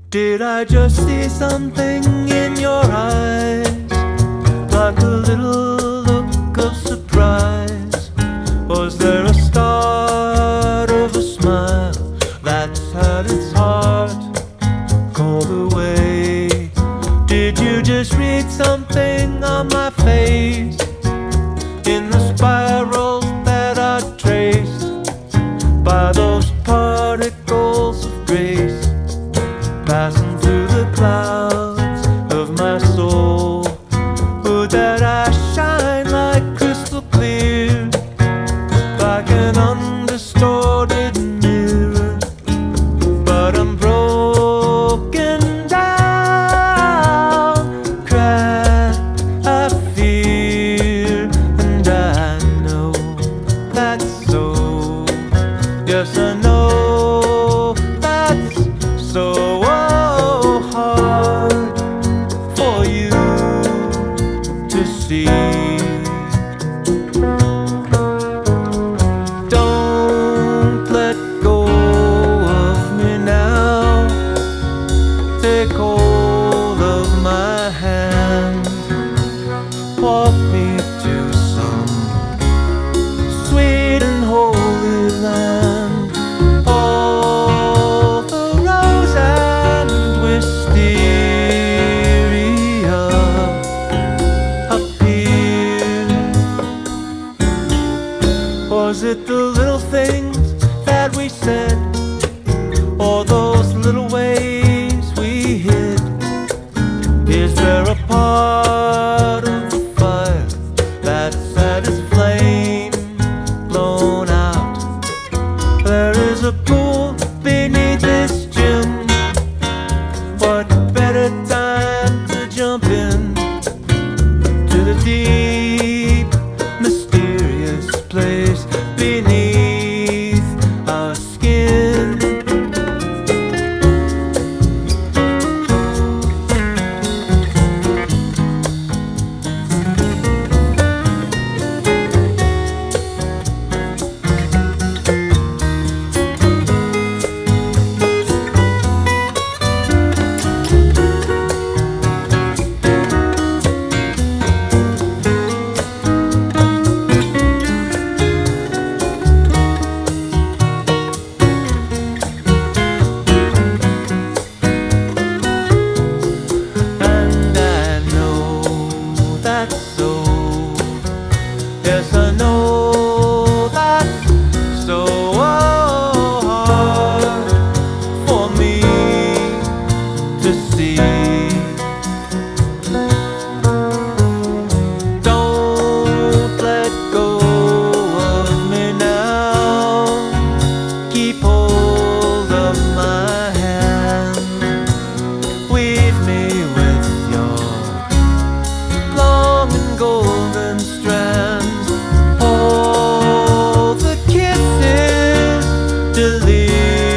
Did I just see something in your eyes, like a little look of surprise? Was there a start of a smile that's had its heart called away? Did you just read something on my face, in the spirals that I traced by those particles of grace, passing through the clouds of my soul? Would that I shine like crystal clear, like an undistorted mirror, but I'm broken down, cracked, I fear, and I know that's so. Yes, I know that's so. Hard for you to see. Don't let go of me now. Take hold of my hand. Walk me to some sweet and holy land. All the rose and wisteria appear. Was it the little things that we said, or those little ways we hid? Is there a part of the fire that's had its flame blown out? There is a pool beneath this gym. What better time to jump in to the deep, mysterious place beneath our skin? Yes, I know that's so hard for me to see. Don't let go of me now. Keep hold of my hand. Weave me with your long and golden strands. All the kisses delirious